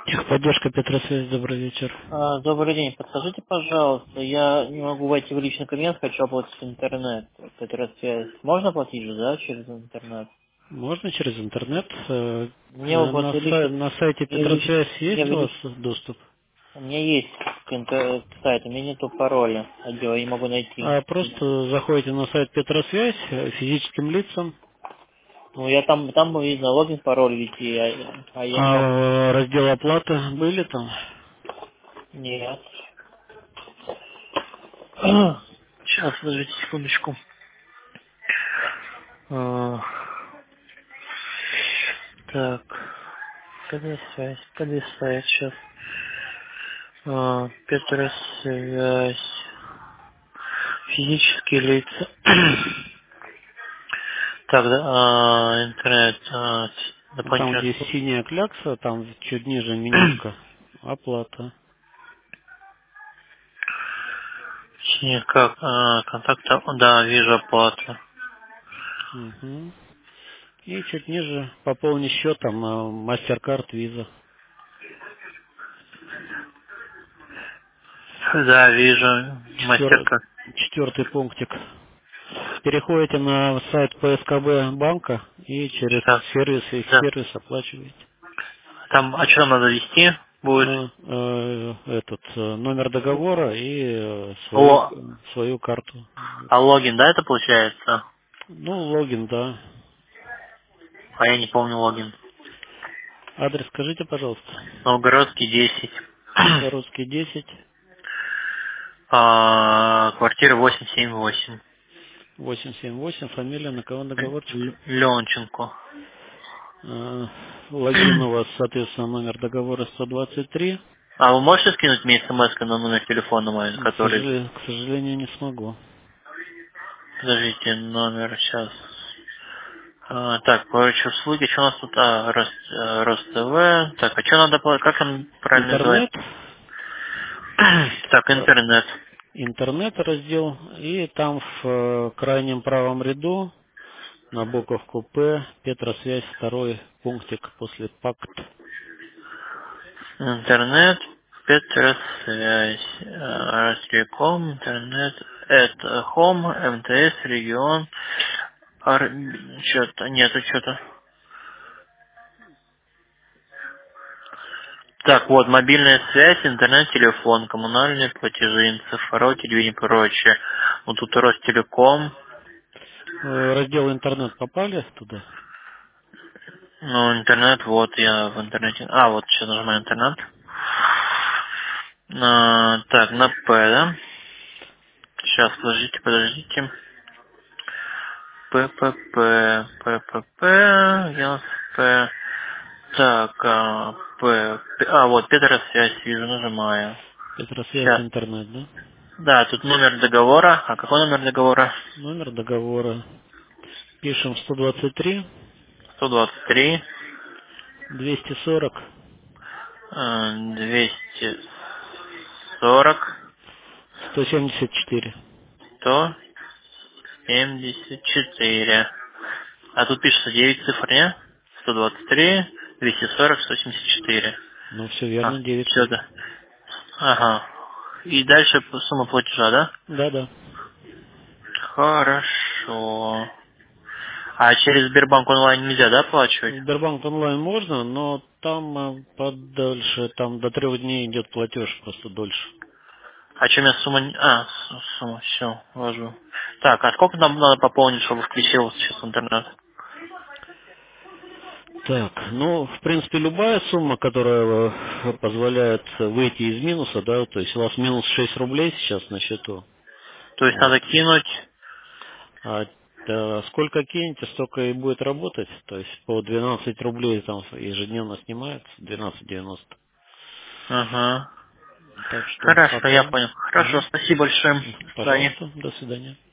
Техподдержка Петросвязь, добрый вечер. Добрый день. Подскажите, пожалуйста, я не могу войти в личный кабинет, хочу оплатить интернет. Вот эта связь. Можно оплатить же, да, через интернет? Можно через интернет. Мне вот На сайте Петросвязь есть у вас доступ? у меня есть к сайту, у меня нету пароля, я не могу найти. Просто заходите на сайт Петросвязь физическим лицам, Ну, я там видно логин, пароль ввести, а я не могу. раздел оплаты были там. Нет. Сейчас, подождите секундочку. А, Так, когда связь сейчас. Петросвязь. Физические лица. Так, да, интернет, Там, дополнительные где услуги. синяя клякса, там чуть ниже менюшка. Оплата. Нет, как, контакты, да, вижу оплату. Мгм. И чуть ниже пополни счет, там MasterCard, Visa. Да, вижу, мастерка. Четвертый пунктик. Переходите на сайт ПСКБ банка и через Сейчас, сервис, их да. сервис оплачиваете. Там, а что там надо ввести будет? Номер договора и О, свою карту. а логин, да, это получается? Ну, логин, да. А я не помню логин. Адрес скажите, пожалуйста. Новгородский 10. Новгородский 10 Квартира 878. 878, фамилия, на кого договорчик. Ленченко. Логин у вас, соответственно, номер договора 123. А вы можете скинуть мне смс на номер телефона мой, который... К сожалению, не смогу. Подождите, номер сейчас. Так, короче, услуги, что у нас тут? Рост ТВ. Так, а что надо, как он правильно Интернет, называется? Так, э, интернет. интернет раздел, и там в крайнем правом ряду на буковку П, Петросвязь, второй пунктик после пакт. Интернет, Петросвязь, Ростелеком, интернет, это Хом, МТС, регион, что-то, нету что-то. Так, вот, мобильная связь, интернет, телефон, коммунальные платежи, цифровое телевидение и прочее. Вот тут Ростелеком, Раздел интернет попали туда? ну, интернет, вот я в интернете. Вот сейчас нажимаю интернет. Так, на П, да? Сейчас, подождите. ППП. Так, вот, Петросвязь вижу, нажимаю. Петросвязь Сейчас. интернет, да? Да, тут номер договора. А какой номер договора? Номер договора. Пишем 123 123, 240 240, 174. 174. А тут пишется 9 цифр, не? 123, 240, 174. Ну, все верно, 9 Все, цифр. да. Ага. И дальше сумма платежа, да? Да, да. Хорошо. А через Сбербанк онлайн нельзя, да, оплачивать? Сбербанк онлайн можно, но там подольше, там до 3 дней идет платеж, просто дольше. А что у меня сумма... сумма, все, ввожу. Так, а сколько нам надо пополнить, чтобы включился сейчас интернет? Так, ну, в принципе, любая сумма, которая позволяет выйти из минуса, да, то есть у вас минус 6 рублей сейчас на счету, То есть вот. надо кинуть... А сколько кинете, столько и будет работать, то есть по 12 рублей там ежедневно снимается, 12,90. Ага. Так что Хорошо, я пока. понял. Хорошо, Мгм. спасибо большое. До свидания. Пожалуйста, до свидания.